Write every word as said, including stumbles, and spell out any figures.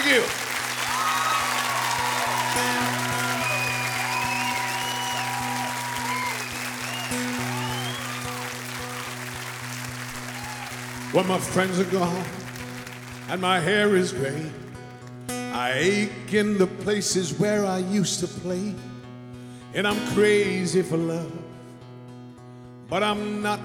Thank you. Well, my friends are gone and my hair is gray. I ache in the places where I used to play. And I'm crazy for love, but I'm not